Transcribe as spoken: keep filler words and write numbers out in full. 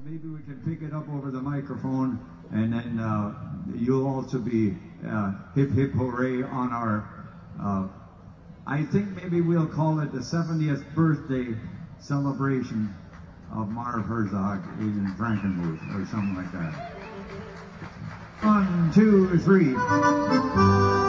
maybe we can pick it up over the microphone, and then uh, you'll also be uh, hip hip hooray on our, uh, I think maybe we'll call it the seventieth birthday celebration of Marv Herzog in Frankenmuth or something like that. One, two, three.